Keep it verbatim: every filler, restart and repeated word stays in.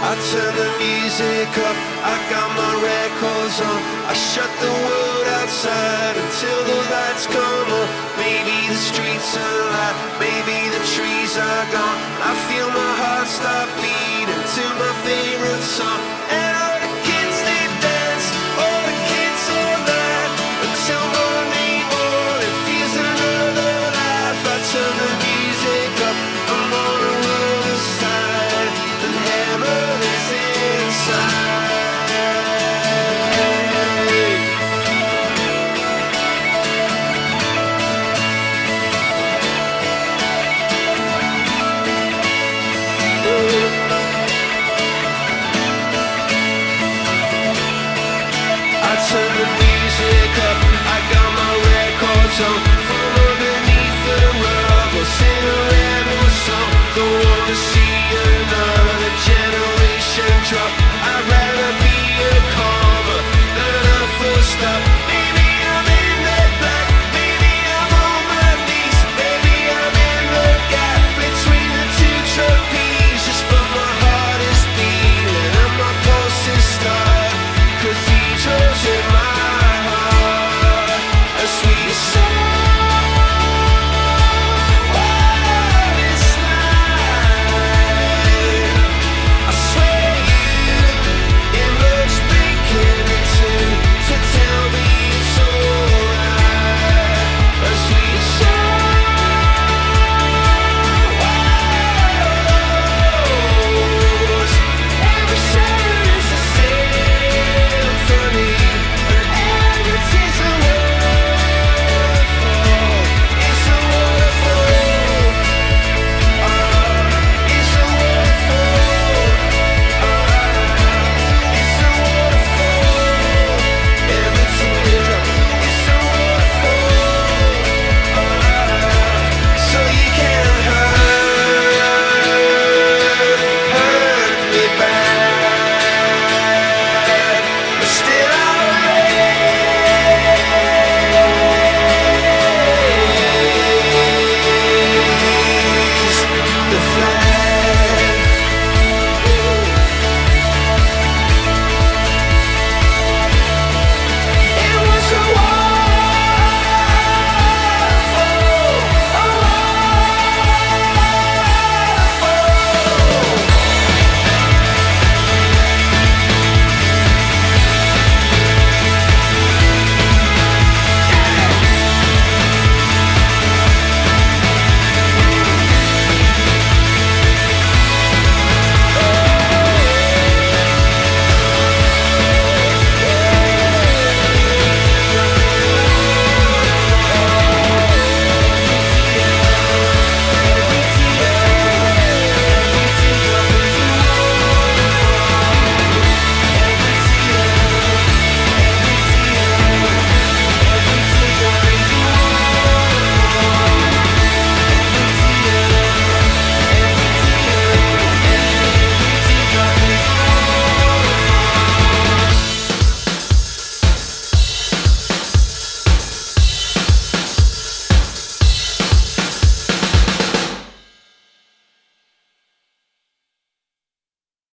I turn the music up, I got my records on. I shut the world outside until the lights come on. Maybe the streets are alive, maybe the trees are gone. I feel my heart stop beating to my favorite song. And all the kids they dance, all the kids all night until morning morning feels another life. I turn the music up, I'm on the world aside, and heaven is inside. I turn the music up, I got my records on.